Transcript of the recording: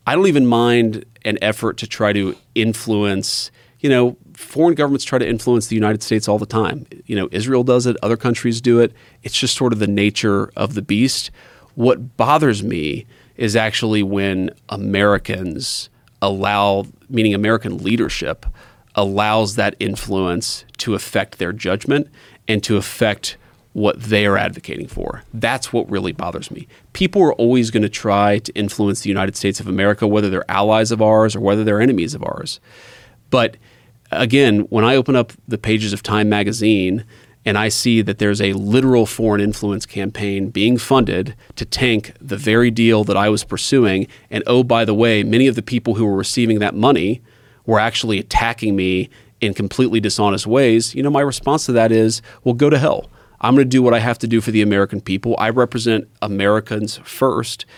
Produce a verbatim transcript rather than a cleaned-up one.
I don't even mind an effort to try to influence, you know, foreign governments try to influence the United States all the time. You know, Israel does it, other countries do it. It's just sort of the nature of the beast. What bothers me is actually when Americans allow, meaning American leadership, allows that influence to affect their judgment and to affect what they are advocating for. That's what really bothers me. People are always going to try to influence the United States of America, whether they're allies of ours or whether they're enemies of ours. But again, when I open up the pages of Time magazine and I see that there's a literal foreign influence campaign being funded to tank the very deal that I was pursuing, and oh, by the way, many of the people who were receiving that money were actually attacking me in completely dishonest ways, you know, my response to that is, well, go to hell. I'm going to do what I have to do for the American people. I represent Americans first,